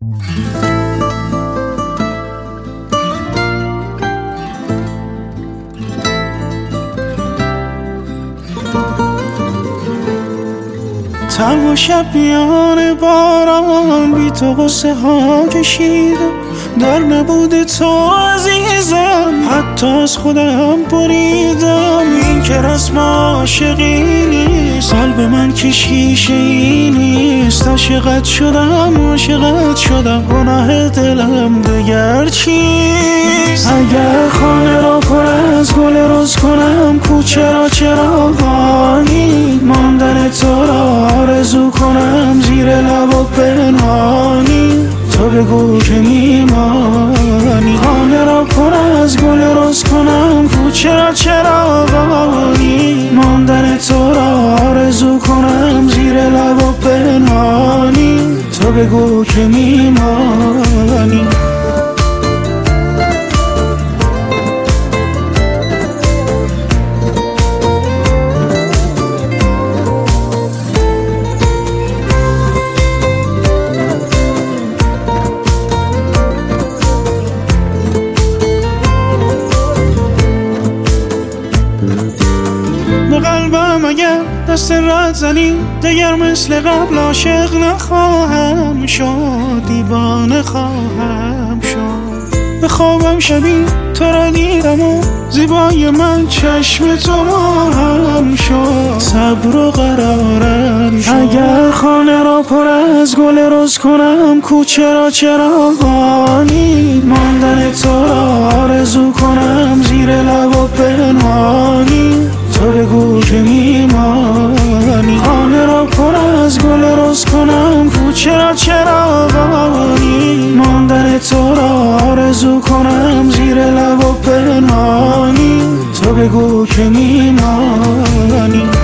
تنها شب میان باران بی تو قصه ها کشیدم، در نبود تو عزیزم حتی از خودم بریدم. این که رسم عاشقی نیست، قلب من که شیشه ای نیست. عاشقت شدم گناه دلم دگر چیست؟ اگر خانه را پر از گل رز کنم، کوچه را چراغانی، ماندن تو را آرزو کنم زیر لب و پنهانی. تو بگو که میمانی. خانه را پر از گل رز کنم، کوچه را چراغانی، ماندن تو را آرزو کنم زیر لب و پنهانی. تو بگو که میمانی. به قلبم اگر دست رد زنی، دیگر مثل قبل عاشق نخواهم شد، دیوانه خواهم شد. به خوابم شبی تو را دیدم و زیبای من چشم تو ماهم شد، صبر و قرارم شد. اگر خانه را پر از گل رز کنم، کوچه را چراغانی، ماندن تو را آرزو کنم زیر لب و پنهانی. تو بگو که میمانی. خانه را پر از گل رز کنم، کوچه را چراغانی، ماندن تو را آرزو کنم زیر لب و پنهانی. تو بگو که میمانی.